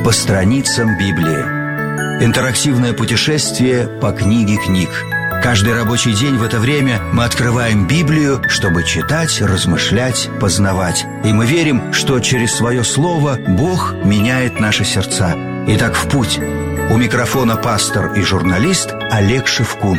По страницам Библии. Интерактивное путешествие по книге книг. Каждый рабочий день в это время мы открываем Библию, чтобы читать, размышлять, познавать. И мы верим, что через свое слово Бог меняет наши сердца. Итак, в путь. У микрофона пастор и журналист Олег Шевкун.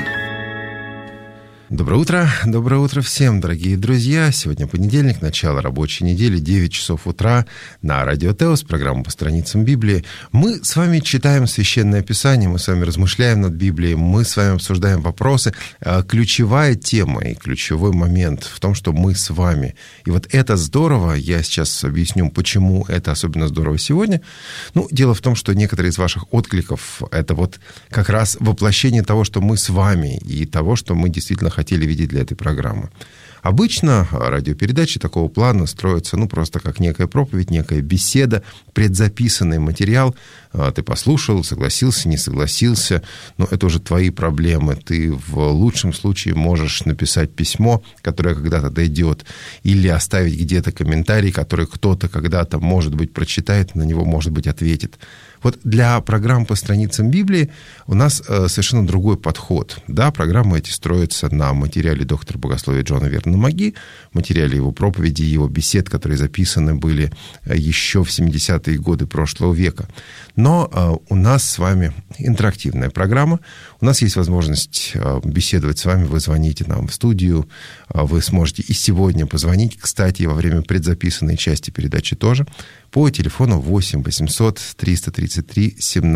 Доброе утро всем, дорогие друзья. Сегодня понедельник, начало рабочей недели, 9 часов утра на Радио Теос, программа «По страницам Библии». Мы с вами читаем Священное Писание, мы с вами размышляем над Библией, мы с вами обсуждаем вопросы. Ключевая тема и ключевой момент в том, что мы с вами. И вот это здорово, я сейчас объясню, почему это особенно здорово сегодня. Дело в том, что некоторые из ваших откликов – это вот как раз воплощение того, что мы с вами, и того, что мы действительно хотели видеть для этой программы. Обычно радиопередачи такого плана строятся, просто как некая проповедь, некая беседа, предзаписанный материал. Ты послушал, согласился, не согласился, но это уже твои проблемы. Ты в лучшем случае можешь написать письмо, которое когда-то дойдет, или оставить где-то комментарий, который кто-то когда-то, может быть, прочитает, на него, может быть, ответит. Вот для программ по страницам Библии у нас совершенно другой подход. Да, программы эти строятся на материале доктора богословия Джона Вернона Маги, материале его проповеди, его бесед, которые записаны были еще в 70-е годы прошлого века. Но у нас с вами интерактивная программа. У нас есть возможность беседовать с вами. Вы звоните нам в студию. Вы сможете и сегодня позвонить. Кстати, во время предзаписанной части передачи тоже. По телефону 8 800 333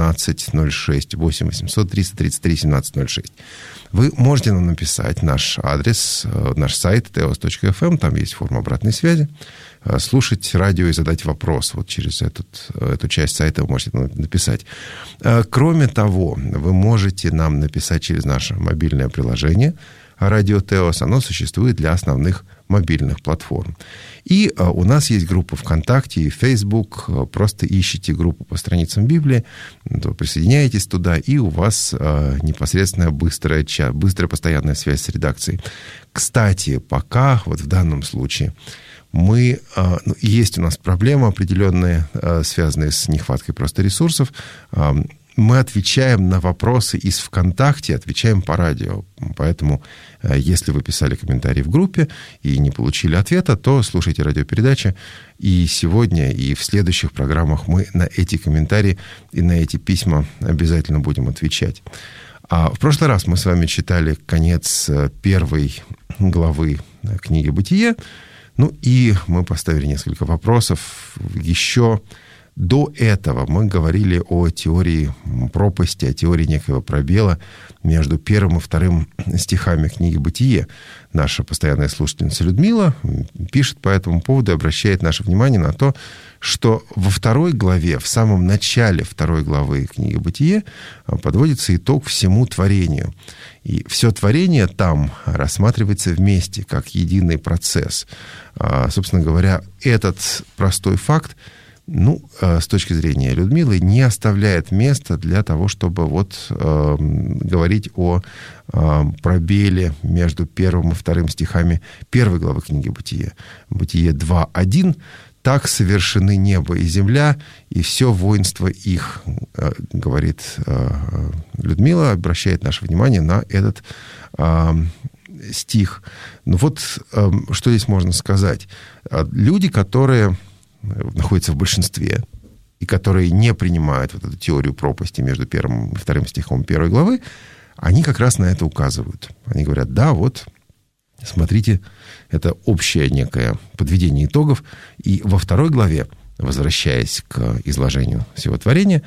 1706. 8 800 333 1706. Вы можете нам написать наш адрес, наш сайт teos.fm. Там есть форма обратной связи. Слушать радио и задать вопрос. Вот через эту часть сайта вы можете написать. Кроме того, вы можете нам написать через наше мобильное приложение «Радио Теос». Оно существует для основных мобильных платформ. И у нас есть группа ВКонтакте и Facebook. Просто ищите группу по страницам Библии, присоединяйтесь туда, и у вас непосредственно быстрая постоянная связь с редакцией. Кстати, пока вот в данном случае есть у нас проблемы определенные, связанные с нехваткой просто ресурсов. Мы отвечаем на вопросы из ВКонтакте, отвечаем по радио. Поэтому, если вы писали комментарий в группе и не получили ответа, то слушайте радиопередачи. И сегодня, и в следующих программах мы на эти комментарии и на эти письма обязательно будем отвечать. В прошлый раз мы с вами читали конец первой главы книги «Бытие». И мы поставили несколько вопросов. Еще до этого мы говорили о теории пропасти, о теории некого пробела между первым и вторым стихами книги «Бытие». Наша постоянная слушательница Людмила пишет по этому поводу и обращает наше внимание на то, что во второй главе, в самом начале второй главы книги «Бытие» подводится итог всему творению. И все творение там рассматривается вместе, как единый процесс. Собственно говоря, этот простой факт, с точки зрения Людмилы, не оставляет места для того, чтобы говорить о пробеле между первым и вторым стихами первой главы книги «Бытие». «Бытие 2:1. Так совершены небо и земля, и все воинство их», говорит Людмила, обращает наше внимание на этот стих. Что здесь можно сказать? Люди, которые находятся в большинстве, и которые не принимают эту теорию пропасти между первым и вторым стихом первой главы, они как раз на это указывают. Они говорят, смотрите, это общее некое подведение итогов. И во второй главе, возвращаясь к изложению всего творения,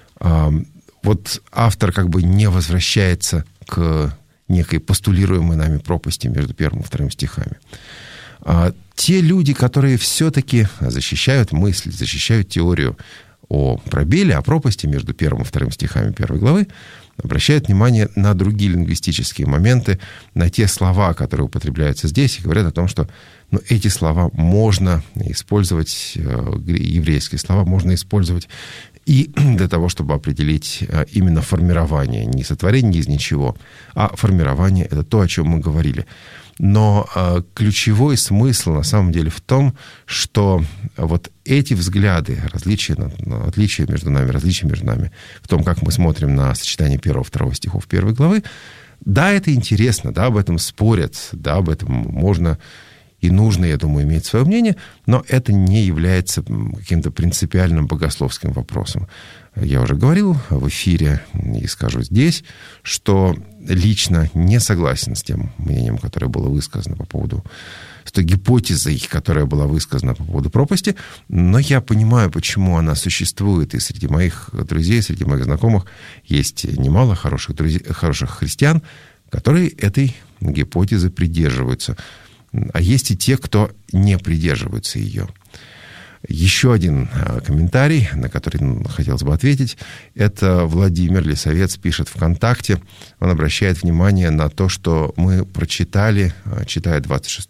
автор не возвращается к некой постулируемой нами пропасти между первым и вторым стихами. Те люди, которые все-таки защищают мысль, защищают теорию о пробеле, о пропасти между первым и вторым стихами первой главы, обращают внимание на другие лингвистические моменты, на те слова, которые употребляются здесь, и говорят о том, что эти слова можно использовать, еврейские слова можно использовать и для того, чтобы определить именно формирование, не сотворение из ничего, а формирование — это то, о чем мы говорили. Но ключевой смысл на самом деле в том, что вот эти взгляды, отличия между нами, в том, как мы смотрим на сочетание 1-2 стихов 1 главы, да, это интересно, да, об этом спорят, да, об этом можно и нужно, я думаю, иметь свое мнение, но это не является каким-то принципиальным богословским вопросом. Я уже говорил в эфире и скажу здесь, что лично не согласен с тем мнением, которое было высказано по поводу, с той гипотезой, которая была высказана по поводу пропасти, но я понимаю, почему она существует, и среди моих друзей, среди моих знакомых есть немало хороших христиан, которые этой гипотезы придерживаются. А есть и те, кто не придерживается ее. Еще один комментарий, на который хотелось бы ответить, это Владимир Лисовец пишет ВКонтакте. Он обращает внимание на то, что мы прочитали, читая 26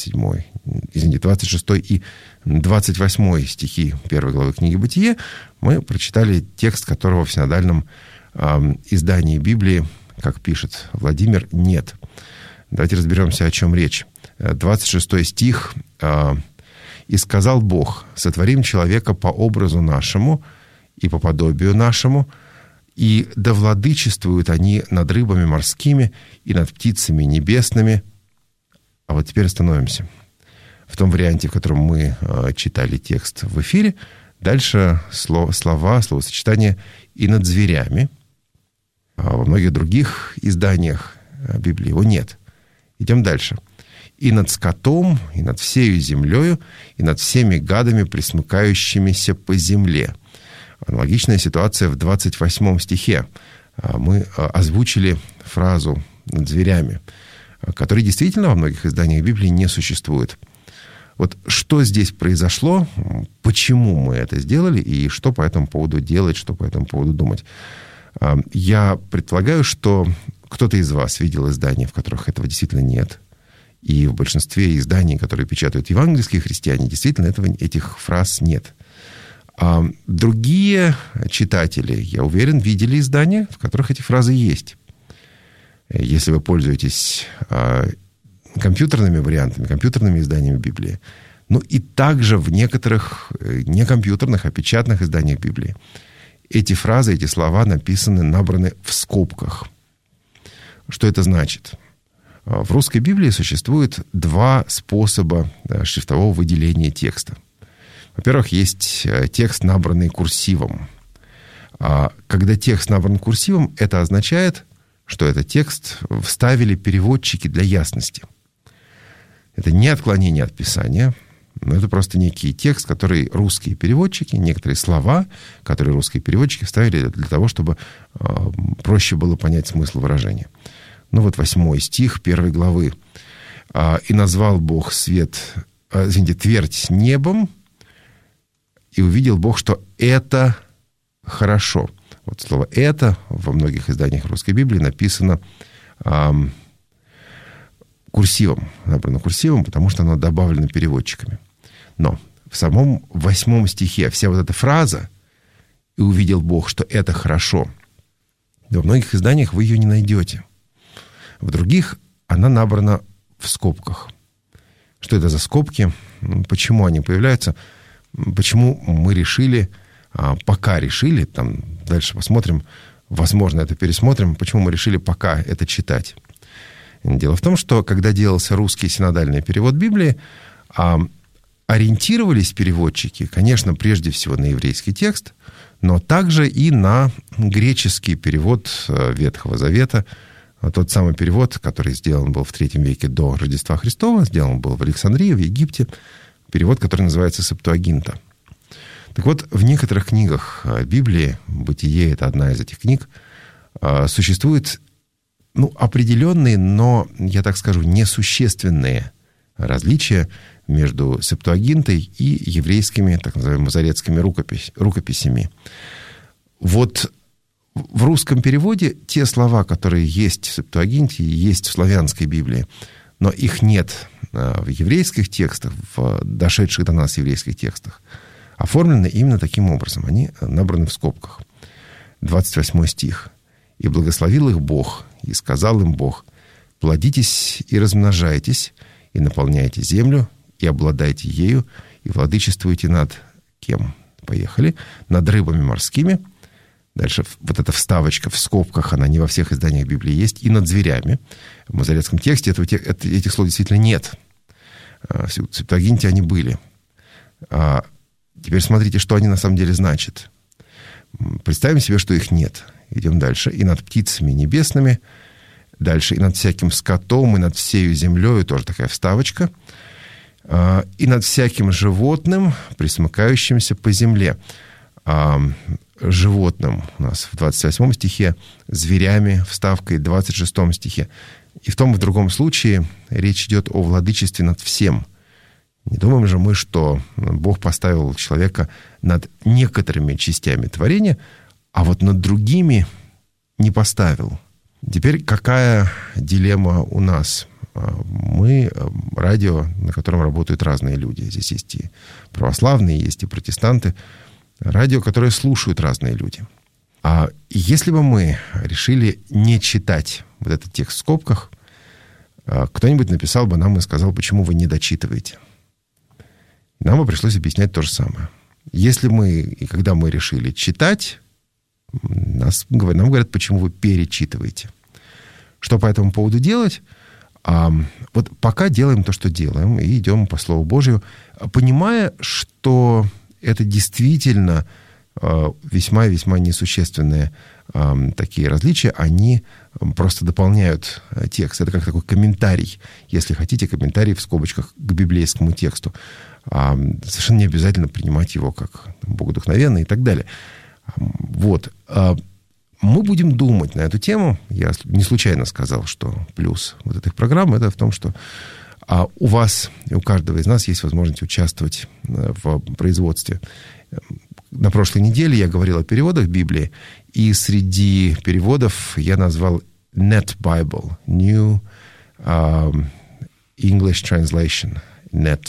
и 28 стихи 1 главы книги «Бытие», мы прочитали текст, которого в синодальном издании Библии, как пишет Владимир, нет. Давайте разберемся, о чем речь. 26 стих. «И сказал Бог: сотворим человека по образу нашему и по подобию нашему, и да владычествуют они над рыбами морскими и над птицами небесными». А вот теперь остановимся. В том варианте, в котором мы читали текст в эфире, дальше словосочетание «и над зверями». А во многих других изданиях Библии его нет. Идем дальше. «И над скотом, и над всею землею, и над всеми гадами, пресмыкающимися по земле». Аналогичная ситуация в 28 стихе. Мы озвучили фразу «над зверями», которой действительно во многих изданиях Библии не существует. Вот что здесь произошло, почему мы это сделали, и что по этому поводу делать, что по этому поводу думать. Я предполагаю, что кто-то из вас видел издания, в которых этого действительно нет. И в большинстве изданий, которые печатают евангельские христиане, действительно этих фраз нет. А другие читатели, я уверен, видели издания, в которых эти фразы есть. Если вы пользуетесь компьютерными вариантами, компьютерными изданиями Библии, ну и также в некоторых не компьютерных, а печатных изданиях Библии эти фразы, эти слова набраны в скобках. Что это значит? В русской Библии существует два способа шрифтового выделения текста. Во-первых, есть текст, набранный курсивом. Когда текст набран курсивом, это означает, что этот текст вставили переводчики для ясности. Это не отклонение от Писания, но это просто некий текст, который русские переводчики, некоторые слова, которые русские переводчики вставили для того, чтобы проще было понять смысл выражения. Ну вот 8 стих 1 главы. «И назвал Бог твердь небом, и увидел Бог, что это хорошо». Вот слово «это» во многих изданиях русской Библии написано курсивом, набрано курсивом, потому что оно добавлено переводчиками. Но в самом 8 стихе вся вот эта фраза «и увидел Бог, что это хорошо», во многих изданиях вы ее не найдете. В других она набрана в скобках. Что это за скобки? Почему они появляются? Почему мы пока решили, там дальше посмотрим, возможно, это пересмотрим, почему мы решили пока это читать? Дело в том, что когда делался русский синодальный перевод Библии, ориентировались переводчики, конечно, прежде всего на еврейский текст, но также и на греческий перевод Ветхого Завета. Тот самый перевод, который сделан был в III веке до Рождества Христова, сделан был в Александрии, в Египте, перевод, который называется Септуагинта. Так вот, в некоторых книгах Библии, «Бытие» — это одна из этих книг, существуют определенные, но, я так скажу, несущественные различия между Септуагинтой и еврейскими, так называемыми, мазоретскими рукописями. Вот в русском переводе те слова, которые есть в Септуагинте, есть в славянской Библии, но их нет в еврейских текстах, в дошедших до нас еврейских текстах, оформлены именно таким образом. Они набраны в скобках. 28 стих. «И благословил их Бог, и сказал им Бог: Плодитесь и размножайтесь, и наполняйте землю, и обладайте ею, и владычествуйте над кем? Поехали. Над рыбами морскими. Дальше вот эта вставочка в скобках, она не во всех изданиях Библии есть. И над зверями. В Мазарецком тексте этих слов действительно нет. В Септуагинте они были. Теперь смотрите, что они на самом деле значат. Представим себе, что их нет. Идем дальше. И над птицами небесными. Дальше. И над всяким скотом, и над всею землей. Тоже такая вставочка. И над всяким животным, пресмыкающимся по земле. Животным у нас в 28 стихе, зверями, вставкой в 26 стихе. И в том и в другом случае речь идет о владычестве над всем. Не думаем же мы, что Бог поставил человека над некоторыми частями творения, а вот над другими не поставил. Теперь какая дилемма у нас? Мы радио, на котором работают разные люди. Здесь есть и православные, есть и протестанты. Радио, которое слушают разные люди. А если бы мы решили не читать вот этот текст в скобках, кто-нибудь написал бы нам и сказал, почему вы не дочитываете. Нам бы пришлось объяснять то же самое. Если мы, и когда мы решили читать, нам говорят, почему вы перечитываете. Что по этому поводу делать? Вот пока делаем то, что делаем, и идем по Слову Божию, понимая, что это действительно весьма и весьма несущественные такие различия, они просто дополняют текст. Это как такой комментарий, если хотите, комментарий в скобочках к библейскому тексту. Совершенно не обязательно принимать его как богодухновенный и так далее. Вот. Мы будем думать на эту тему. Я не случайно сказал, что плюс вот этой программы — это в том, что у вас и у каждого из нас есть возможность участвовать в производстве. На прошлой неделе я говорил о переводах Библии, и среди переводов я назвал Net Bible, New English Translation, Net.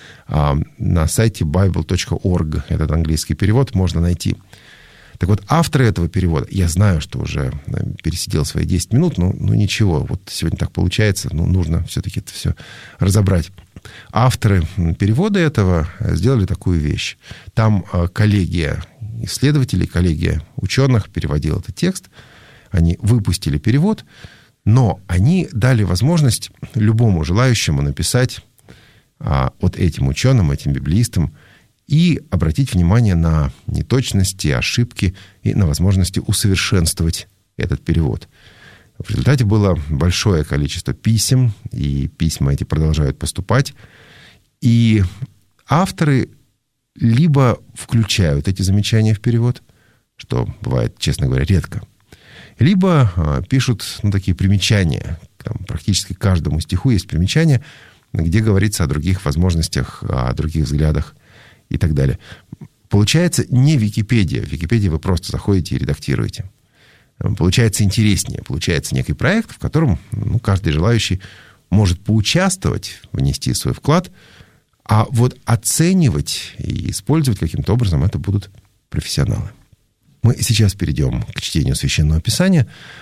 На сайте bible.org этот английский перевод можно найти. Так вот, авторы этого перевода, я знаю, что уже пересидел свои 10 минут, но ничего, вот сегодня так получается, нужно все-таки это все разобрать. Авторы перевода этого сделали такую вещь. Там коллегия исследователей, коллегия ученых переводила этот текст, они выпустили перевод, но они дали возможность любому желающему написать вот этим ученым, этим библеистам, и обратить внимание на неточности, ошибки и на возможности усовершенствовать этот перевод. В результате было большое количество писем, и письма эти продолжают поступать. И авторы либо включают эти замечания в перевод, что бывает, честно говоря, редко, либо пишут такие примечания. Там практически к каждому стиху есть примечания, где говорится о других возможностях, о других взглядах и так далее. Получается не Википедия. В Википедии вы просто заходите и редактируете. Получается интереснее. Получается некий проект, в котором каждый желающий может поучаствовать, внести свой вклад, а вот оценивать и использовать каким-то образом это будут профессионалы. Мы сейчас перейдем к чтению Священного Писания.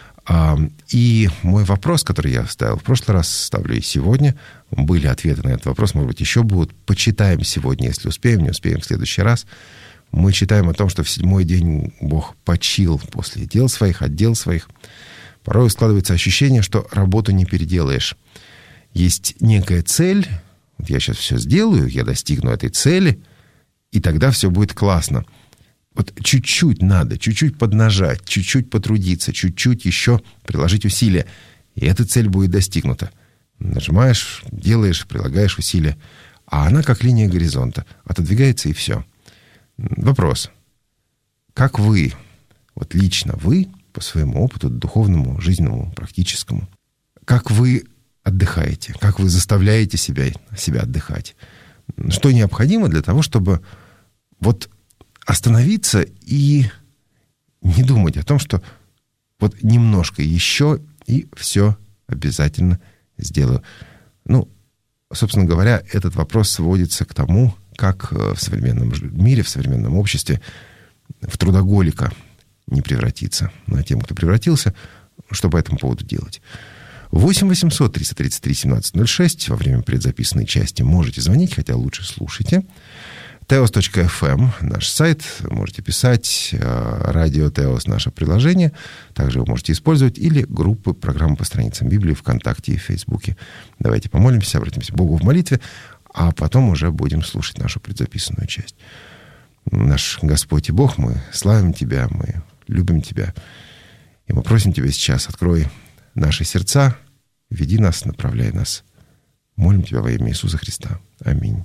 И мой вопрос, который я ставил в прошлый раз, ставлю и сегодня. Были ответы на этот вопрос, может быть, еще будут. Почитаем сегодня, если успеем, не успеем в следующий раз. Мы читаем о том, что в 7-й день Бог почил после дел своих, от дел своих. Порой складывается ощущение, что работу не переделаешь. Есть некая цель. Вот я сейчас все сделаю, я достигну этой цели, и тогда все будет классно. Вот чуть-чуть надо, чуть-чуть поднажать, чуть-чуть потрудиться, чуть-чуть еще приложить усилия, и эта цель будет достигнута. Нажимаешь, делаешь, прилагаешь усилия, а она, как линия горизонта, отодвигается, и все. Вопрос. Как вы, вот лично вы, по своему опыту духовному, жизненному, практическому, как вы отдыхаете, как вы заставляете себя отдыхать? Что необходимо для того, чтобы вот остановиться и не думать о том, что вот немножко еще, и все обязательно сделаю. Собственно говоря, этот вопрос сводится к тому, как в современном мире, в современном обществе в трудоголика не превратиться. Но тем, кто превратился, что по этому поводу делать? 8 800 333 1706. Во время предзаписанной части можете звонить, хотя лучше слушайте. teos.fm, наш сайт, можете писать, радио Теос, наше приложение, также вы можете использовать, или группы программы по страницам Библии ВКонтакте и Фейсбуке. Давайте помолимся, обратимся к Богу в молитве, а потом уже будем слушать нашу предзаписанную часть. Наш Господь и Бог, мы славим Тебя, мы любим Тебя, и мы просим Тебя сейчас, открой наши сердца, веди нас, направляй нас. Молим Тебя во имя Иисуса Христа. Аминь.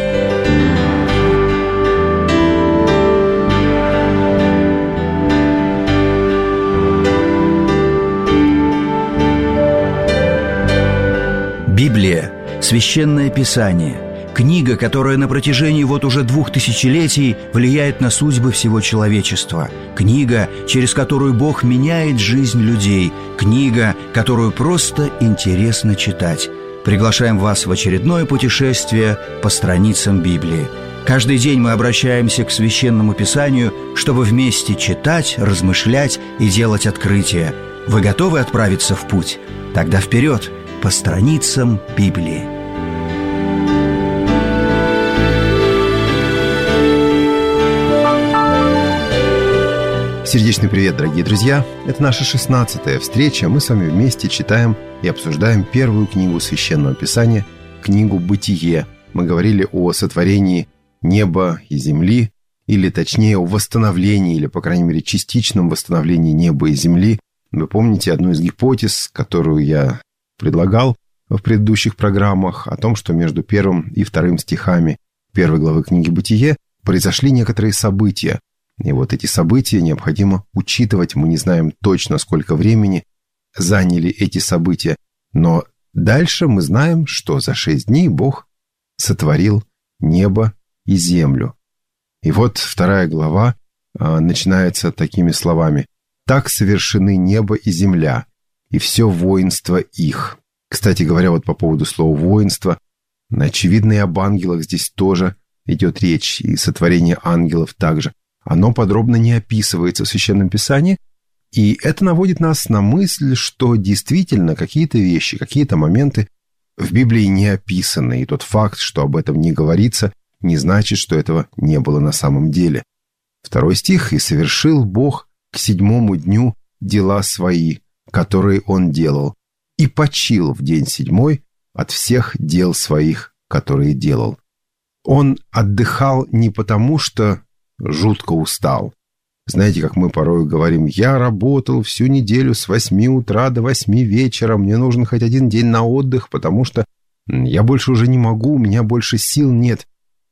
Библия – священное писание, книга, которая на протяжении вот уже 2000 влияет на судьбы всего человечества, книга, через которую Бог меняет жизнь людей, книга, которую просто интересно читать. Приглашаем вас в очередное путешествие по страницам Библии. Каждый день мы обращаемся к Священному Писанию, чтобы вместе читать, размышлять и делать открытия. Вы готовы отправиться в путь? Тогда вперед! По страницам Библии. Сердечный привет, дорогие друзья! Это наша 16-я встреча. Мы с вами вместе читаем и обсуждаем первую книгу Священного Писания, книгу «Бытие». Мы говорили о сотворении неба и земли, или точнее о восстановлении, или, по крайней мере, частичном восстановлении неба и земли. Вы помните одну из гипотез, которую я предлагал в предыдущих программах, о том, что между 1 и 2 стихами 1 главы книги «Бытие» произошли некоторые события. И вот эти события необходимо учитывать. Мы не знаем точно, сколько времени заняли эти события. Но дальше мы знаем, что за 6 дней Бог сотворил небо и землю. И вот 2 глава начинается такими словами: «Так совершены небо и земля, и все воинство их». Кстати говоря, вот по поводу слова «воинство», очевидно, и об ангелах здесь тоже идет речь, и сотворение ангелов также. Оно подробно не описывается в Священном Писании, и это наводит нас на мысль, что действительно какие-то вещи, какие-то моменты в Библии не описаны, и тот факт, что об этом не говорится, не значит, что этого не было на самом деле. 2 стих: «И совершил Бог к 7-му дню дела свои, которые Он делал, и почил в день 7-й от всех дел своих, которые делал». Он отдыхал не потому, что жутко устал. Знаете, как мы порой говорим: «Я работал всю неделю с 8 утра до 8 вечера, мне нужен хоть один день на отдых, потому что я больше уже не могу, у меня больше сил нет».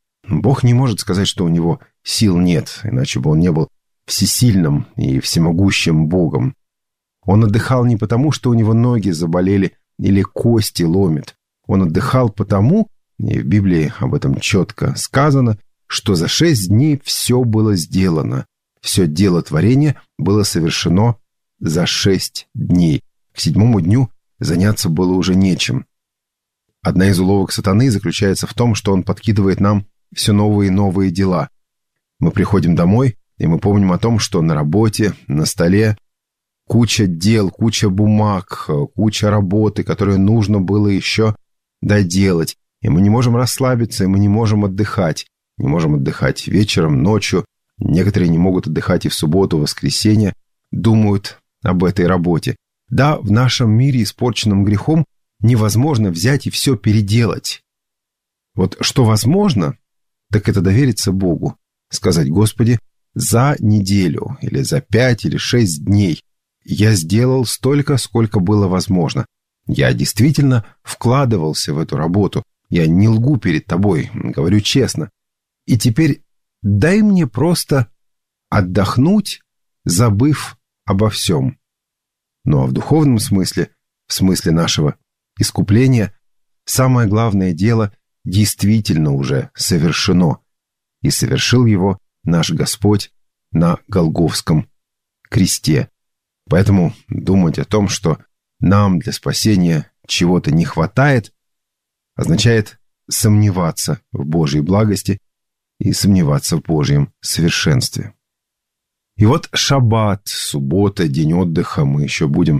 Бог не может сказать, что у него сил нет, иначе бы он не был всесильным и всемогущим Богом. Он отдыхал не потому, что у него ноги заболели или кости ломит. Он отдыхал потому, и в Библии об этом четко сказано, что за 6 дней все было сделано. Все дело творения было совершено за 6 дней. К 7-му дню заняться было уже нечем. Одна из уловок сатаны заключается в том, что он подкидывает нам все новые и новые дела. Мы приходим домой, и мы помним о том, что на работе, на столе куча дел, куча бумаг, куча работы, которую нужно было еще доделать. И мы не можем расслабиться, и мы не можем отдыхать. Не можем отдыхать вечером, ночью. Некоторые не могут отдыхать и в субботу, в воскресенье. Думают об этой работе. Да, в нашем мире, испорченном грехом, невозможно взять и все переделать. Вот что возможно, так это довериться Богу. Сказать: «Господи, за неделю или за 5 или 6 дней я сделал столько, сколько было возможно. Я действительно вкладывался в эту работу. Я не лгу перед тобой, говорю честно. И теперь дай мне просто отдохнуть, забыв обо всем». Ну а в духовном смысле, в смысле нашего искупления, самое главное дело действительно уже совершено. И совершил его наш Господь на Голгофском кресте. Поэтому думать о том, что нам для спасения чего-то не хватает, означает сомневаться в Божьей благости и сомневаться в Божьем совершенстве. И вот шаббат, суббота, день отдыха, мы еще будем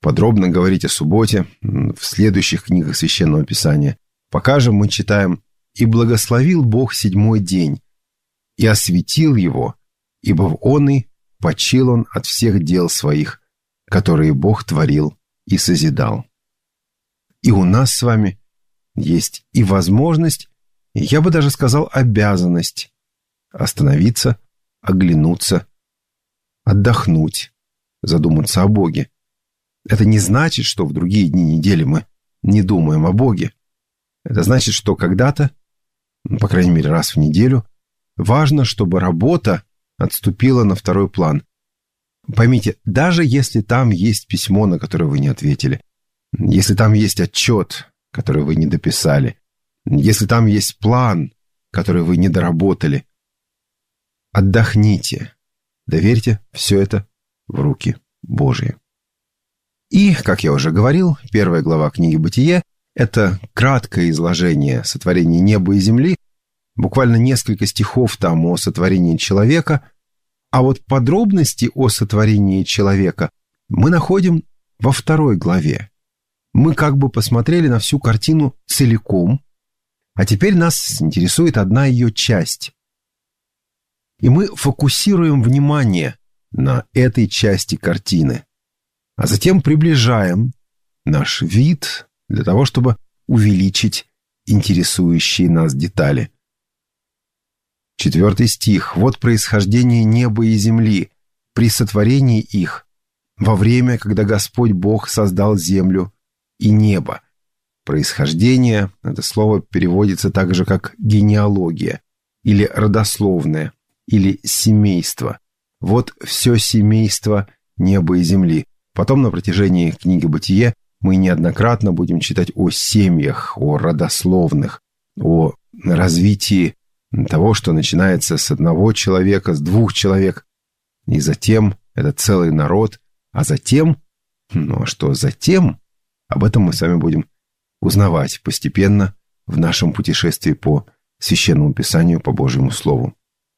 подробно говорить о субботе в следующих книгах Священного Писания. Пока же мы читаем: «И благословил Бог 7-й день, и осветил его, ибо в оный почил он от всех дел своих, которые Бог творил и созидал». И у нас с вами есть и возможность, и я бы даже сказал обязанность остановиться, оглянуться, отдохнуть, задуматься о Боге. Это не значит, что в другие дни недели мы не думаем о Боге. Это значит, что когда-то, по крайней мере раз в неделю, важно, чтобы работа отступила на второй план. Поймите, даже если там есть письмо, на которое вы не ответили, если там есть отчет, который вы не дописали, если там есть план, который вы не доработали, отдохните, доверьте все это в руки Божьи. И, как я уже говорил, 1 глава книги «Бытие» — это краткое изложение сотворения неба и земли, буквально несколько стихов там о сотворении человека, а вот подробности о сотворении человека мы находим во 2 главе. Мы как бы посмотрели на всю картину целиком, а теперь нас интересует одна ее часть. И мы фокусируем внимание на этой части картины, а затем приближаем наш вид для того, чтобы увеличить интересующие нас детали. 4 стих. «Вот происхождение неба и земли при сотворении их, во время, когда Господь Бог создал землю и небо». Происхождение — это слово переводится так же, как генеалогия, или родословное, или семейство. Вот все семейство неба и земли. Потом на протяжении книги «Бытие» мы неоднократно будем читать о семьях, о родословных, о развитии того, что начинается с 1 человека, с 2 человек, и затем это целый народ, а затем, а что затем, об этом мы с вами будем узнавать постепенно в нашем путешествии по Священному Писанию, по Божьему Слову.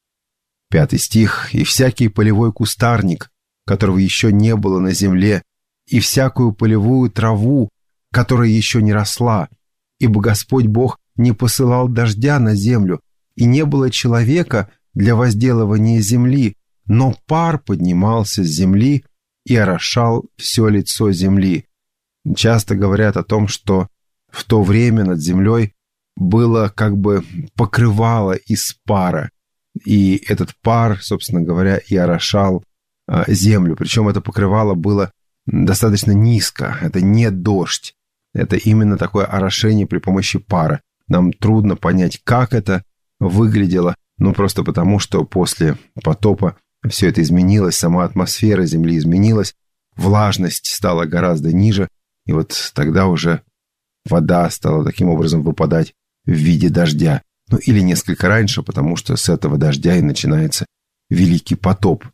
5 стих. «И всякий полевой кустарник, которого еще не было на земле, и всякую полевую траву, которая еще не росла, ибо Господь Бог не посылал дождя на землю, и не было человека для возделывания земли, но пар поднимался с земли и орошал все лицо земли». Часто говорят о том, что в то время над землей было как бы покрывало из пара, и этот пар, собственно говоря, и орошал землю. Причем это покрывало было достаточно низко, это не дождь, это именно такое орошение при помощи пара. Нам трудно понять, как это выглядело, просто потому, что после потопа все это изменилось, сама атмосфера Земли изменилась, влажность стала гораздо ниже, и вот тогда уже вода стала таким образом выпадать в виде дождя. Или несколько раньше, потому что с этого дождя и начинается великий потоп.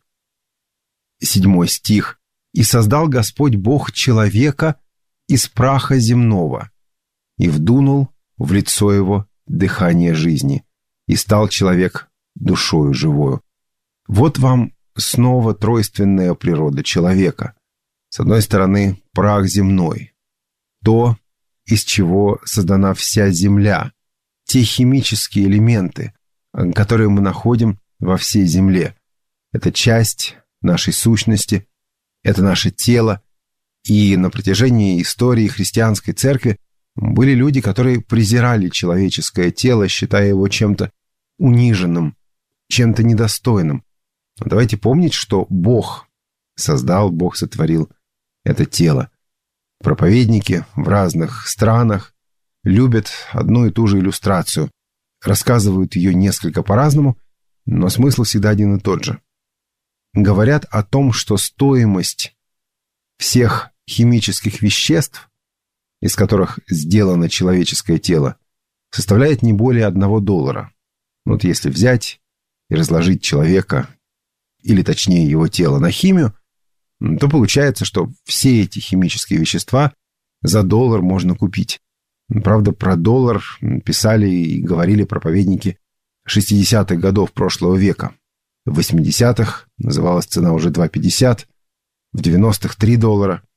7 стих. «И создал Господь Бог человека из праха земного, и вдунул в лицо его дыхание жизни, и стал человек душою живою». Вот вам снова тройственная природа человека. С одной стороны, прах земной, то, из чего создана вся земля, те химические элементы, которые мы находим во всей земле. Это часть нашей сущности, это наше тело. И на протяжении истории христианской церкви были люди, которые презирали человеческое тело, считая его чем-то униженным, чем-то недостойным. Но давайте помнить, что Бог создал, Бог сотворил это тело. Проповедники в разных странах любят одну и ту же иллюстрацию, рассказывают ее несколько по-разному, но смысл всегда один и тот же. Говорят о том, что стоимость всех химических веществ, из которых сделано человеческое тело, составляет не более $1. Вот если взять и разложить человека, или точнее его тело, на химию, то получается, что все эти химические вещества за $1 можно купить. Правда, про доллар писали и говорили проповедники 60-х годов прошлого века. В 80-х называлась цена уже $2.50, в 90-х $3.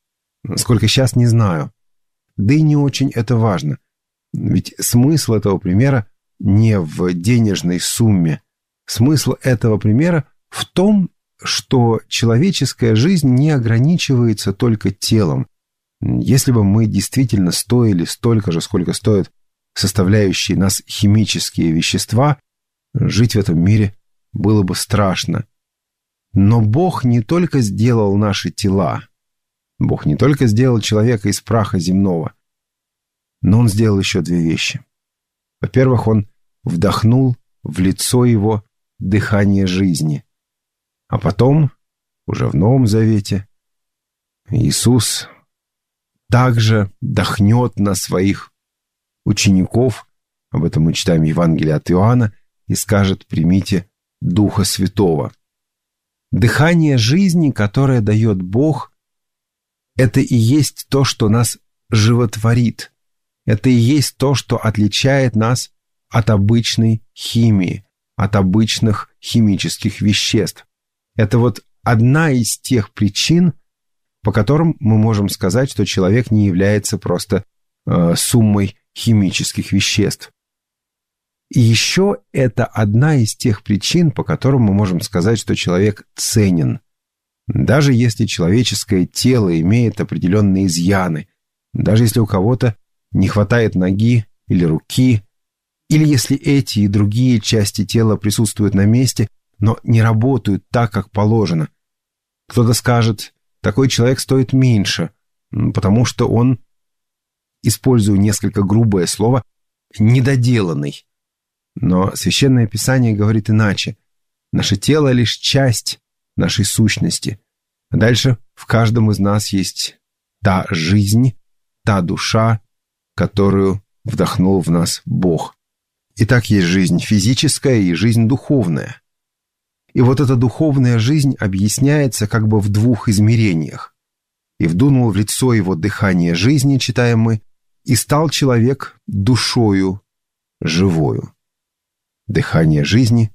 Сколько сейчас, не знаю. Да и не очень это важно. Ведь смысл этого примера не в денежной сумме. Смысл этого примера в том, что человеческая жизнь не ограничивается только телом. Если бы мы действительно стоили столько же, сколько стоят составляющие нас химические вещества, жить в этом мире было бы страшно. Но Бог не только сделал наши тела, Бог не только сделал человека из праха земного, но Он сделал еще две вещи. Во-первых, Он вдохнул в лицо его дыхание жизни. А потом, уже в Новом Завете, Иисус также дохнет на своих учеников, об этом мы читаем в Евангелии от Иоанна, и скажет: «Примите Духа Святого». Дыхание жизни, которое дает Бог, это и есть то, что нас животворит. Это и есть то, что отличает нас от обычной химии, от обычных химических веществ. Это вот одна из тех причин, по которым мы можем сказать, что человек не является просто суммой химических веществ. И еще это одна из тех причин, по которым мы можем сказать, что человек ценен. Даже если человеческое тело имеет определенные изъяны, даже если у кого-то не хватает ноги или руки, или если эти и другие части тела присутствуют на месте, но не работают так, как положено. Кто-то скажет: такой человек стоит меньше, потому что он, используя несколько грубое слово, недоделанный. Но Священное Писание говорит иначе. Наше тело — лишь часть нашей сущности. А дальше в каждом из нас есть та жизнь, та душа, которую вдохнул в нас Бог. Итак, есть жизнь физическая и жизнь духовная. И вот эта духовная жизнь объясняется как бы в двух измерениях. «И вдунул в лицо его дыхание жизни», читаем мы, «и стал человек душою живою». Дыхание жизни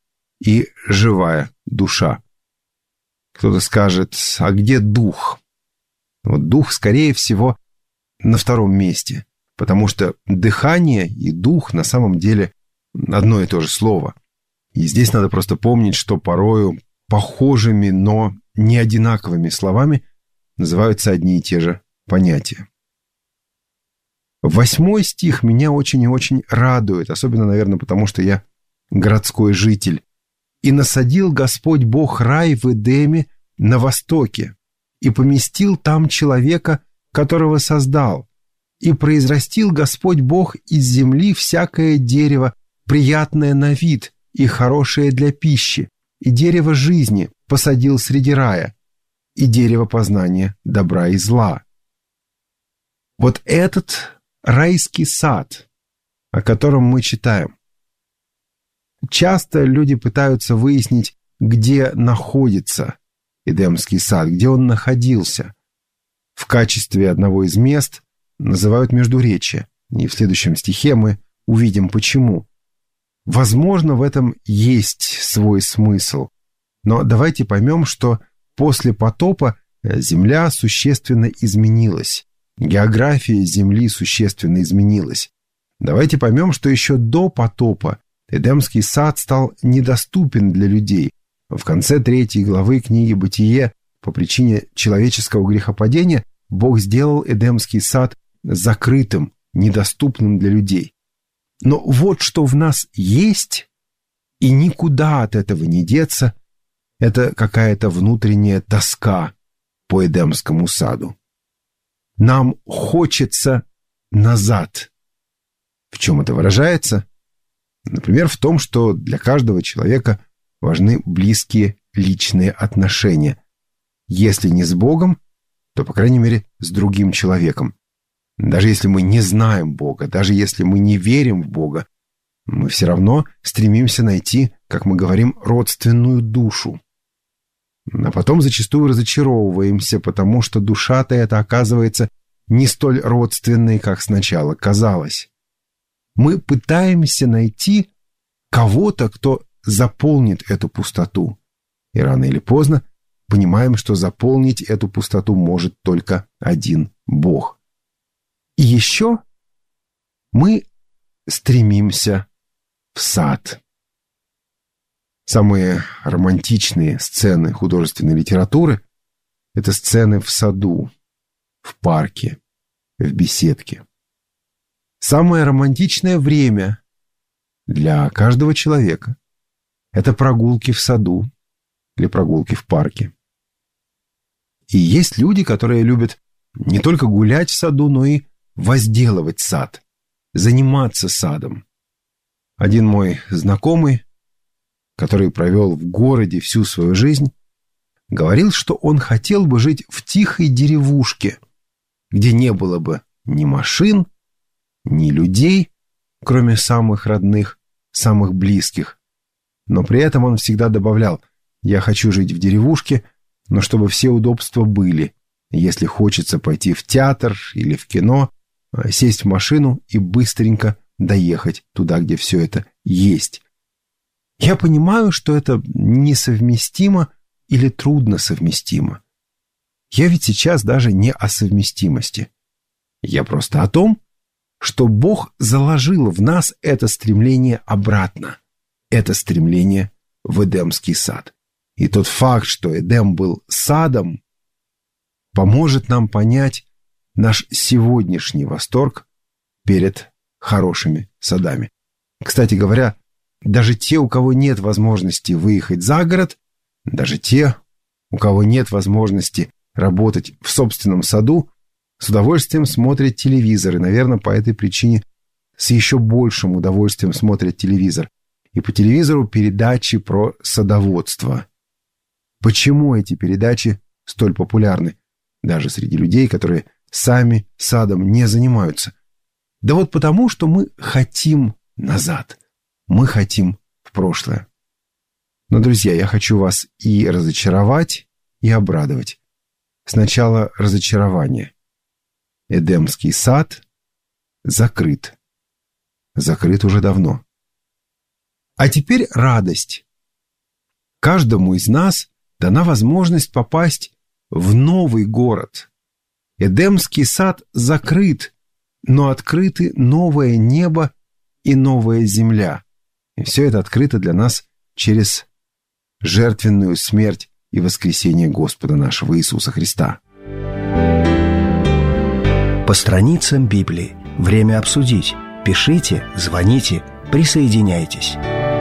и живая душа. Кто-то скажет: а где дух? Вот дух, скорее всего, на втором месте, потому что дыхание и дух на самом деле одно и то же слово. И здесь надо просто помнить, что порою похожими, но не одинаковыми словами называются одни и те же понятия. 8 стих меня очень и очень радует, особенно, наверное, потому что я городской житель. «И насадил Господь Бог рай в Эдеме на востоке, и поместил там человека, которого создал, и произрастил Господь Бог из земли всякое дерево, приятное на вид и хорошее для пищи, и дерево жизни посадил среди рая, и дерево познания добра и зла». Вот этот райский сад, о котором мы читаем. Часто люди пытаются выяснить, где находится Эдемский сад, где он находился. В качестве одного из мест называют Междуречье, и в следующем стихе мы увидим почему. Возможно, в этом есть свой смысл, но давайте поймем, что после потопа земля существенно изменилась. География Земли существенно изменилась. Давайте поймем, что еще до потопа Эдемский сад стал недоступен для людей. В конце 3 главы книги «Бытие» по причине человеческого грехопадения Бог сделал Эдемский сад закрытым, недоступным для людей. Но вот что в нас есть, и никуда от этого не деться, это какая-то внутренняя тоска по Эдемскому саду. Нам хочется назад. В чем это выражается? Например, в том, что для каждого человека важны близкие личные отношения. Если не с Богом, то, по крайней мере, с другим человеком. Даже если мы не знаем Бога, даже если мы не верим в Бога, мы все равно стремимся найти, как мы говорим, родственную душу. А потом зачастую разочаровываемся, потому что душа-то эта оказывается не столь родственной, как сначала казалось. Мы пытаемся найти кого-то, кто заполнит эту пустоту. И рано или поздно понимаем, что заполнить эту пустоту может только один Бог. И еще мы стремимся в сад. Самые романтичные сцены художественной литературы – это сцены в саду, в парке, в беседке. Самое романтичное время для каждого человека – это прогулки в саду или прогулки в парке. И есть люди, которые любят не только гулять в саду, но и возделывать сад, заниматься садом. Один мой знакомый, который провел в городе всю свою жизнь, говорил, что он хотел бы жить в тихой деревушке, где не было бы ни машин, ни людей, кроме самых родных, самых близких. Но при этом он всегда добавлял: «Я хочу жить в деревушке, но чтобы все удобства были. Если хочется пойти в театр или в кино, сесть в машину и быстренько доехать туда, где все это есть». Я понимаю, что это несовместимо или трудно совместимо. Я ведь сейчас даже не о совместимости. Я просто о том, что Бог заложил в нас это стремление обратно. Это стремление в Эдемский сад. И тот факт, что Эдем был садом, поможет нам понять наш сегодняшний восторг перед хорошими садами. Кстати говоря, даже те, у кого нет возможности выехать за город, даже те, у кого нет возможности работать в собственном саду, с удовольствием смотрят телевизор. И, наверное, по этой причине с еще большим удовольствием смотрят телевизор. И по телевизору передачи про садоводство. Почему эти передачи столь популярны даже среди людей, которые сами садом не занимаются? Да вот потому, что мы хотим назад. Мы хотим в прошлое. Но, друзья, я хочу вас и разочаровать, и обрадовать. Сначала разочарование. Эдемский сад закрыт. Закрыт уже давно. А теперь радость. Каждому из нас дана возможность попасть в новый город. Эдемский сад закрыт, но открыты новое небо и новая земля. И все это открыто для нас через жертвенную смерть и воскресение Господа нашего Иисуса Христа. По страницам Библии. Время обсудить. Пишите, звоните, присоединяйтесь.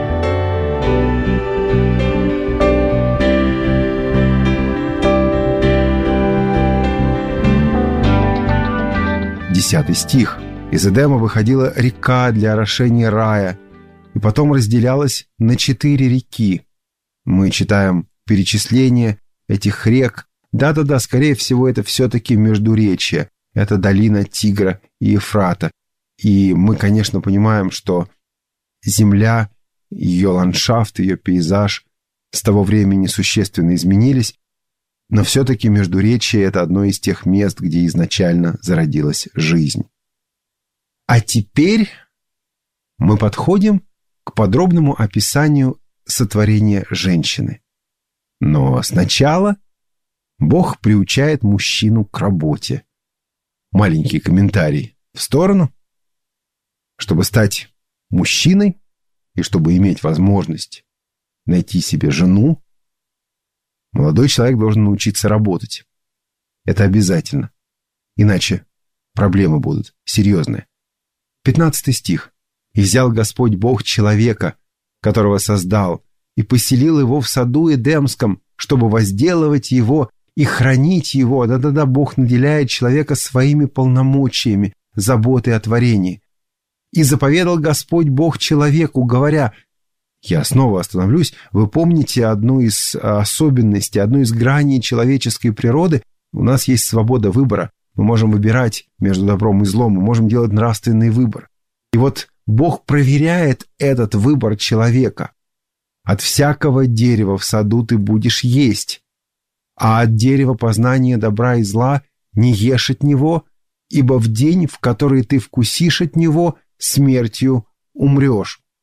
Десятый стих. Из Эдема выходила река для орошения рая, и потом разделялась на 4 реки. Мы читаем перечисление этих рек. Да-да-да, скорее всего, это все-таки междуречье. Это долина Тигра и Ефрата. И мы, конечно, понимаем, что земля, ее ландшафт, ее пейзаж с того времени существенно изменились, но все-таки междуречье – это одно из тех мест, где изначально зародилась жизнь. А теперь мы подходим к подробному описанию сотворения женщины. Но сначала Бог приучает мужчину к работе. Маленький комментарий в сторону. Чтобы стать мужчиной и чтобы иметь возможность найти себе жену, молодой человек должен научиться работать. Это обязательно. Иначе проблемы будут серьезные. 15 стих. «И взял Господь Бог человека, которого создал, и поселил его в саду Эдемском, чтобы возделывать его и хранить его». Да-да-да, Бог наделяет человека своими полномочиями, заботой о творении. «И заповедал Господь Бог человеку, говоря». Я снова остановлюсь. Вы помните одну из особенностей, одну из граней человеческой природы? У нас есть свобода выбора. Мы можем выбирать между добром и злом, мы можем делать нравственный выбор. И вот Бог проверяет этот выбор человека. От всякого дерева в саду ты будешь есть, а от дерева познания добра и зла не ешь от него, ибо в день, в который ты вкусишь от него, смертью умрешь.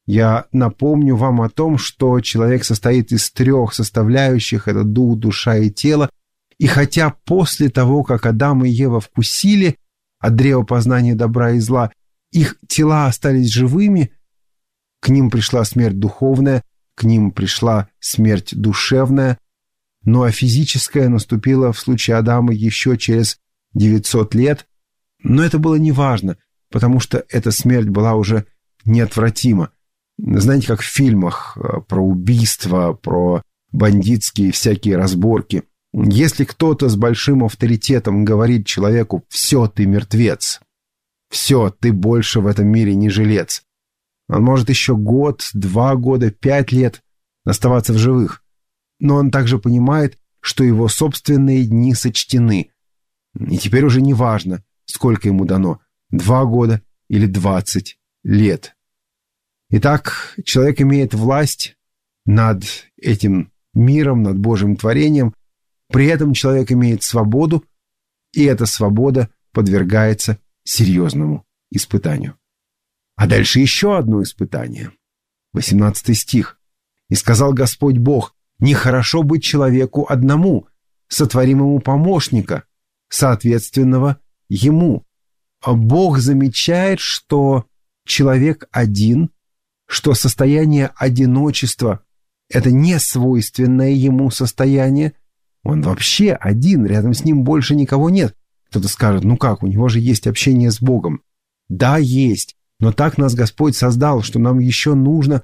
Я напомню вам о том, что человек состоит из 3 составляющих – это дух, душа и тело. И хотя после того, как Адам и Ева вкусили от древа познания добра и зла, их тела остались живыми, к ним пришла смерть духовная, к ним пришла смерть душевная, ну а физическая наступила в случае Адама еще через 900 лет. Но это было неважно, потому что эта смерть была уже неотвратима. Знаете, как в фильмах про убийства, про бандитские всякие разборки. Если кто-то с большим авторитетом говорит человеку: «Все, ты мертвец», «Все, ты больше в этом мире не жилец», он может еще год, 2 года, 5 лет оставаться в живых. Но он также понимает, что его собственные дни сочтены. И теперь уже не важно, сколько ему дано – 2 года или 20 лет. Итак, человек имеет власть над этим миром, над Божьим творением. При этом человек имеет свободу, и эта свобода подвергается серьезному испытанию. А дальше еще одно испытание. 18 стих. «И сказал Господь Бог: нехорошо быть человеку одному, сотворим ему помощника, соответственного ему». Бог замечает, что человек один, что состояние одиночества – это не свойственное ему состояние. Он вообще один, рядом с ним больше никого нет. Кто-то скажет: ну как, у него же есть общение с Богом. Да, есть, но так нас Господь создал, что нам еще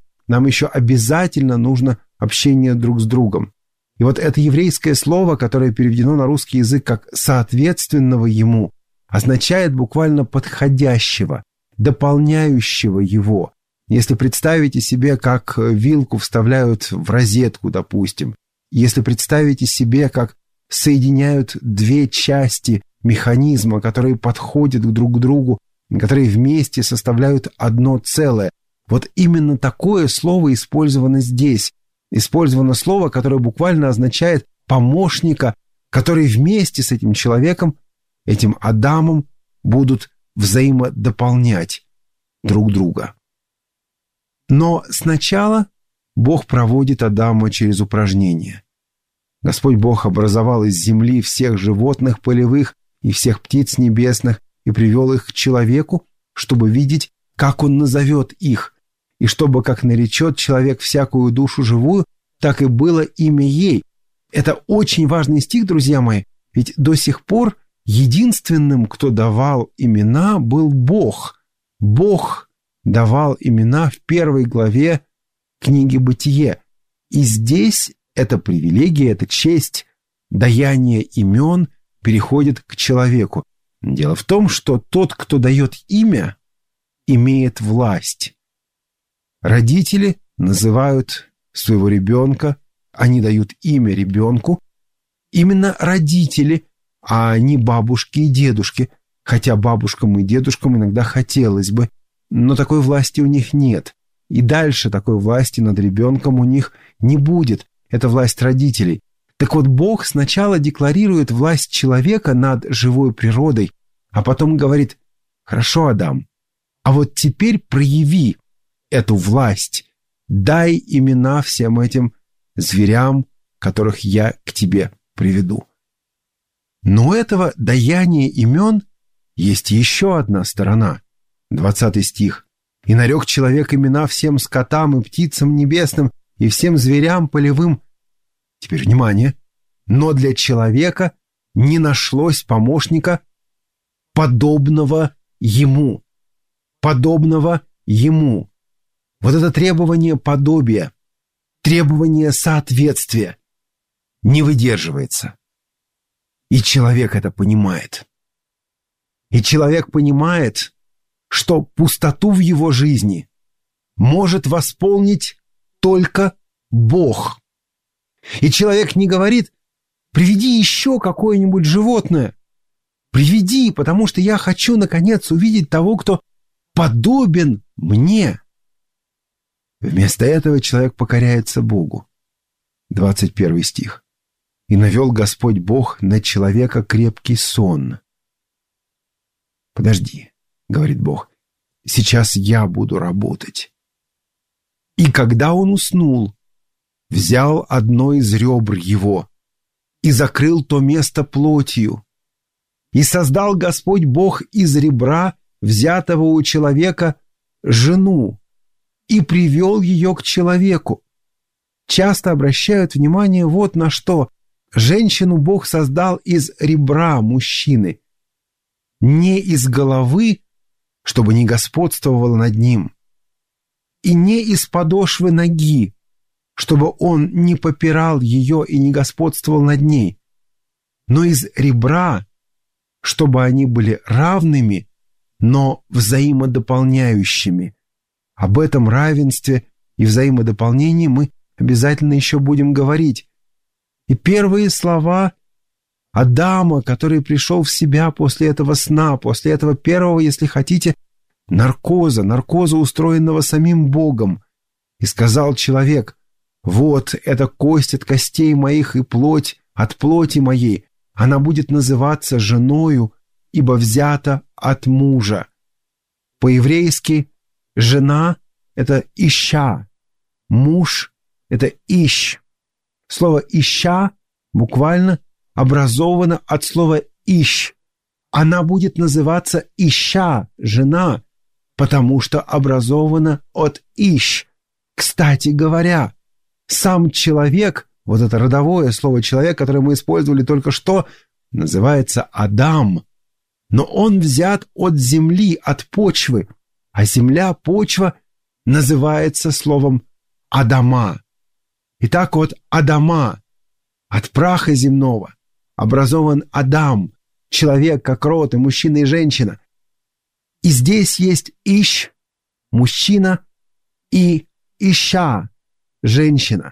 обязательно нужно общение друг с другом. И вот это еврейское слово, которое переведено на русский язык как «соответственного ему», означает буквально подходящего, дополняющего его. Если представите себе, как вилку вставляют в розетку, допустим, если представите себе, как соединяют 2 части механизма, которые подходят друг к другу, которые вместе составляют одно целое, вот именно такое слово использовано здесь. Использовано слово, которое буквально означает помощника, который вместе с этим человеком, этим Адамом, будут взаимодополнять друг друга. Но сначала Бог проводит Адама через упражнение. Господь Бог образовал из земли всех животных полевых и всех птиц небесных и привел их к человеку, чтобы видеть, как он назовет их, и чтобы, как наречет человек всякую душу живую, так и было имя ей. Это очень важный стих, друзья мои, ведь до сих пор единственным, кто давал имена, был Бог. Бог давал имена в 1 главе книги «Бытие». И здесь эта привилегия, эта честь даяния имен переходит к человеку. Дело в том, что тот, кто дает имя, имеет власть. Родители называют своего ребенка, они дают имя ребенку. Именно родители, а не бабушки и дедушки, хотя бабушкам и дедушкам иногда хотелось бы, но такой власти у них нет. И дальше такой власти над ребенком у них не будет. Это власть родителей. Так вот, Бог сначала декларирует власть человека над живой природой, а потом говорит: «Хорошо, Адам, а вот теперь прояви эту власть, дай имена всем этим зверям, которых я к тебе приведу». Но у этого даяния имен есть еще одна сторона. 20 стих. «И нарек человек имена всем скотам и птицам небесным и всем зверям полевым». Теперь внимание. «Но для человека не нашлось помощника, подобного ему». Подобного ему. Вот это требование подобия, требование соответствия не выдерживается. И человек это понимает. И человек понимает, что пустоту в его жизни может восполнить только Бог. И человек не говорит: «Приведи еще какое-нибудь животное». Приведи, потому что я хочу, наконец, увидеть того, кто подобен мне. Вместо этого человек покоряется Богу. 21 стих. «И навел Господь Бог на человека крепкий сон». «Подожди», — говорит Бог, — «сейчас я буду работать. И когда он уснул, взял одно из ребр его и закрыл то место плотью. И создал Господь Бог из ребра, взятого у человека, жену, и привел ее к человеку. Часто обращают внимание вот на что. Женщину Бог создал из ребра мужчины, не из головы, чтобы не господствовала над ним, и не из подошвы ноги, чтобы он не попирал ее и не господствовал над ней, но из ребра, чтобы они были равными, но взаимодополняющими. Об этом равенстве и взаимодополнении мы обязательно еще будем говорить. И первые слова Адама, который пришел в себя после этого сна, после этого первого, если хотите, наркоза, устроенного самим Богом. И сказал человек: «Вот эта кость от костей моих и плоть от плоти моей, она будет называться женою, ибо взята от мужа». По-еврейски жена – это ища, муж – это ищ. Слово ища буквально образовано от слова ищ. Она будет называться ища, жена, потому что образована от ищ. Кстати говоря, сам человек, вот это родовое слово «человек», которое мы использовали только что, называется Адам. Но он взят от земли, от почвы, а земля, почва называется словом Адама. Итак, от Адама, от праха земного, образован Адам, человек как род, и мужчина, и женщина. И здесь есть ищ, мужчина, и ища, женщина.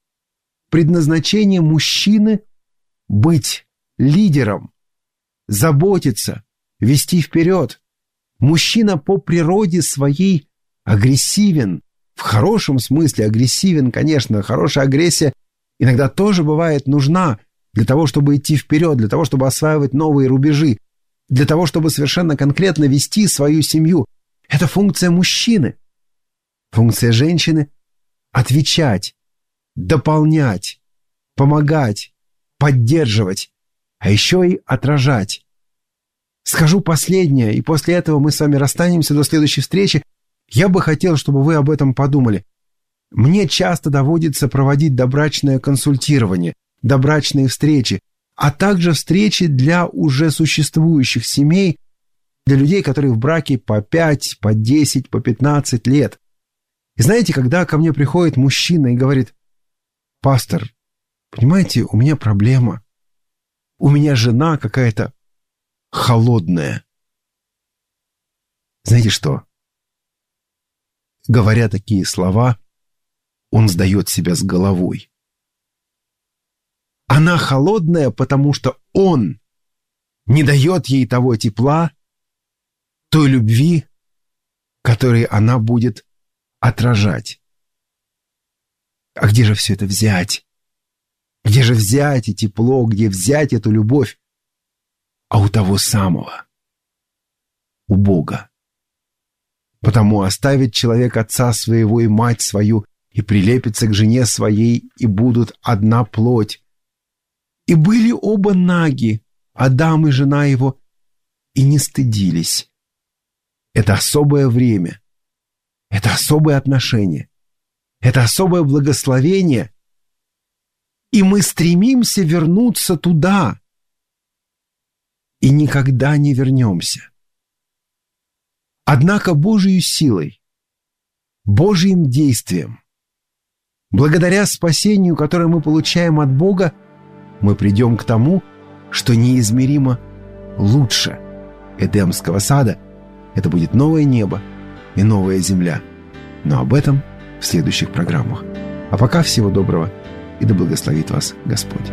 Предназначение мужчины – быть лидером, заботиться, вести вперед. Мужчина по природе своей агрессивен, в хорошем смысле агрессивен, конечно. Хорошая агрессия иногда тоже бывает нужна для того, чтобы идти вперед, для того, чтобы осваивать новые рубежи, для того, чтобы совершенно конкретно вести свою семью. Это функция мужчины. Функция женщины – отвечать, дополнять, помогать, поддерживать, а еще и отражать. Скажу последнее, и после этого мы с вами расстанемся до следующей встречи. Я бы хотел, чтобы вы об этом подумали. Мне часто доводится проводить добрачное консультирование, добрачные встречи, а также встречи для уже существующих семей, для людей, которые в браке по 5, по 10, по 15 лет. И знаете, когда ко мне приходит мужчина и говорит: «Пастор, понимаете, у меня проблема. У меня жена какая-то холодная». Знаете что? Говоря такие слова, он сдает себя с головой. Она холодная, потому что он не дает ей того тепла, той любви, которой она будет отражать. А где же все это взять? Где же взять и тепло, где взять эту любовь? А у того самого, у Бога. Потому оставит человек отца своего и мать свою, и прилепится к жене своей, и будут одна плоть. И были оба наги, Адам и жена его, и не стыдились. Это особое время, это особое отношение, это особое благословение, и мы стремимся вернуться туда, и никогда не вернемся. Однако Божьей силой, Божьим действием, благодаря спасению, которое мы получаем от Бога, мы придем к тому, что неизмеримо лучше Эдемского сада. Это будет новое небо и новая земля. Но об этом в следующих программах. А пока всего доброго, и да благословит вас Господь.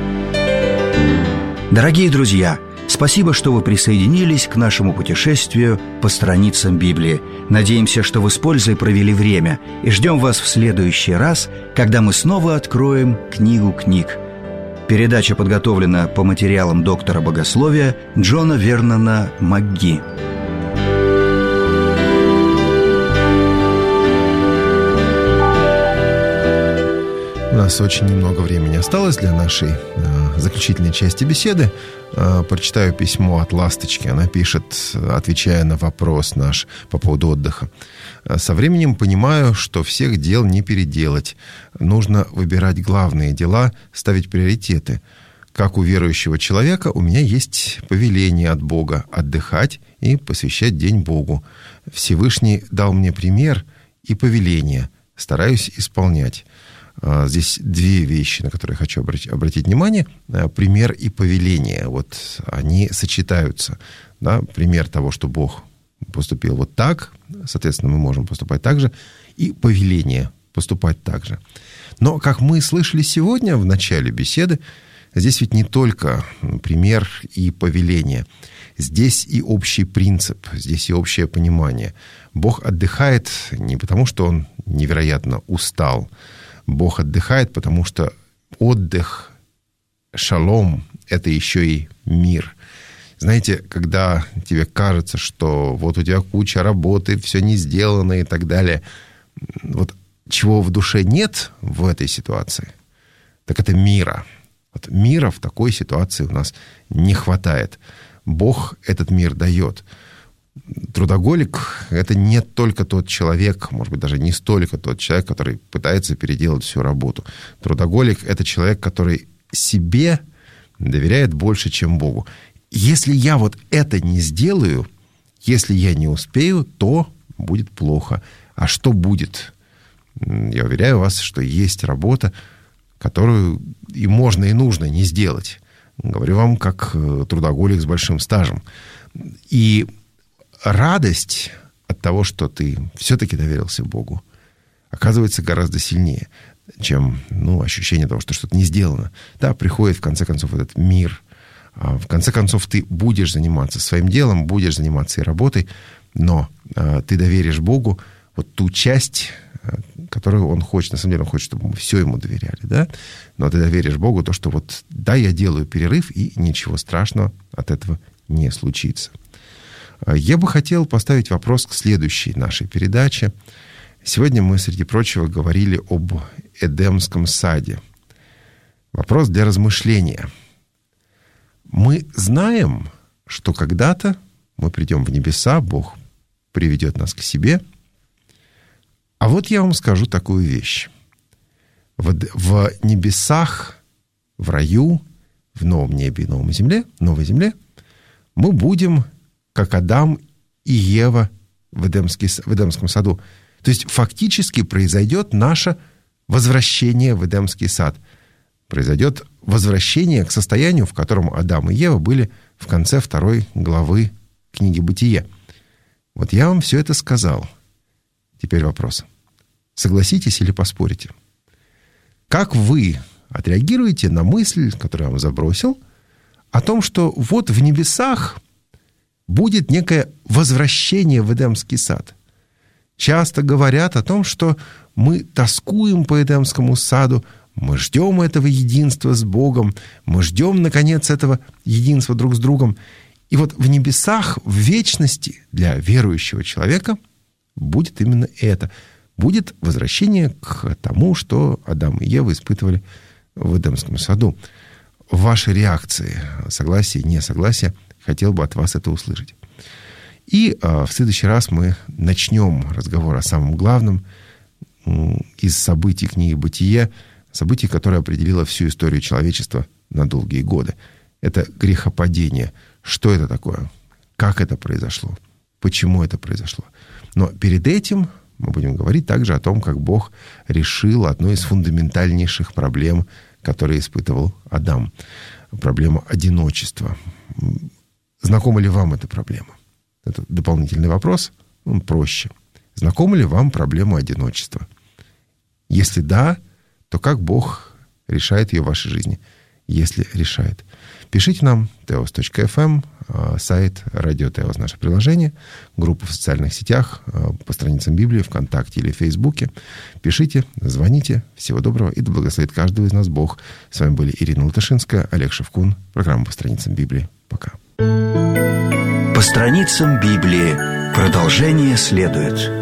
Дорогие друзья, спасибо, что вы присоединились к нашему путешествию по страницам Библии. Надеемся, что вы с пользой провели время, и ждем вас в следующий раз, когда мы снова откроем книгу книг. Передача подготовлена по материалам доктора богословия Джона Вернона МакГи. нас очень немного времени осталось для нашей заключительной части беседы. Прочитаю письмо от Ласточки. Она пишет, отвечая на вопрос наш по поводу отдыха. «Со временем понимаю, что всех дел не переделать. Нужно выбирать главные дела, ставить приоритеты. Как у верующего человека у меня есть повеление от Бога отдыхать и посвящать день Богу. Всевышний дал мне пример и повеление. Стараюсь исполнять». Здесь две вещи, на которые я хочу обратить внимание. Пример и повеление. Вот они сочетаются. Да? Пример того, что Бог поступил вот так, соответственно, мы можем поступать так же. И повеление поступать так же. Но, как мы слышали сегодня в начале беседы, здесь ведь не только пример и повеление. Здесь и общий принцип, здесь и общее понимание. Бог отдыхает не потому, что Он невероятно устал. Бог отдыхает, потому что отдых, шалом, это еще и мир. Знаете, когда тебе кажется, что вот у тебя куча работы, все не сделано и так далее, вот чего в душе нет в этой ситуации, так это мира. Вот мира в такой ситуации у нас не хватает. Бог этот мир дает. Трудоголик – это не только тот человек, может быть, даже не столько тот человек, который пытается переделать всю работу. Трудоголик – это человек, который себе доверяет больше, чем Богу. Если я вот это не сделаю, если я не успею, то будет плохо. А что будет? Я уверяю вас, что есть работа, которую и можно, и нужно не сделать. Говорю вам, как трудоголик с большим стажем. И радость от того, что ты все-таки доверился Богу, оказывается гораздо сильнее, чем ощущение того, что что-то не сделано. Да, приходит, в конце концов, этот мир. В конце концов, ты будешь заниматься своим делом, будешь заниматься и работой, но ты доверишь Богу вот ту часть, которую Он хочет. На самом деле, Он хочет, чтобы мы все Ему доверяли, да? Но ты доверишь Богу то, что вот, да, я делаю перерыв, и ничего страшного от этого не случится. Я бы хотел поставить вопрос к следующей нашей передаче. Сегодня мы, среди прочего, говорили об Эдемском саде. Вопрос для размышления. Мы знаем, что когда-то мы придем в небеса, Бог приведет нас к себе. А вот я вам скажу такую вещь. В небесах, в раю, в новом небе и новой земле мы будем как Адам и Ева в Эдемском саду. То есть фактически произойдет наше возвращение в Эдемский сад. Произойдет возвращение к состоянию, в котором Адам и Ева были в конце 2 главы книги «Бытие». Вот я вам все это сказал. Теперь вопрос. Согласитесь или поспорите? Как вы отреагируете на мысль, которую я вам забросил, о том, что вот в небесах будет некое возвращение в Эдемский сад? Часто говорят о том, что мы тоскуем по Эдемскому саду, мы ждем этого единства с Богом, мы ждем, наконец, этого единства друг с другом. И вот в небесах, в вечности для верующего человека будет именно это. Будет возвращение к тому, что Адам и Ева испытывали в Эдемском саду. Ваши реакции, согласие, несогласие, хотел бы от вас это услышать. И в следующий раз мы начнем разговор о самом главном из событий книги «Бытие», событий, которое определило всю историю человечества на долгие годы. Это грехопадение. Что это такое? Как это произошло? Почему это произошло? Но перед этим мы будем говорить также о том, как Бог решил одну из фундаментальнейших проблем, которые испытывал Адам. Проблема одиночества. Знакома ли вам эта проблема? Это дополнительный вопрос, он проще. Знакома ли вам проблема одиночества? Если да, то как Бог решает ее в вашей жизни? Если решает. Пишите нам teos.fm, сайт Радио Теос, наше приложение, группа в социальных сетях, по страницам Библии, ВКонтакте или Фейсбуке. Пишите, звоните. Всего доброго, и да благословит каждого из нас Бог. С вами были Ирина Латышинская, Олег Шевкун. Программа «По страницам Библии». Пока. По страницам Библии. Продолжение следует.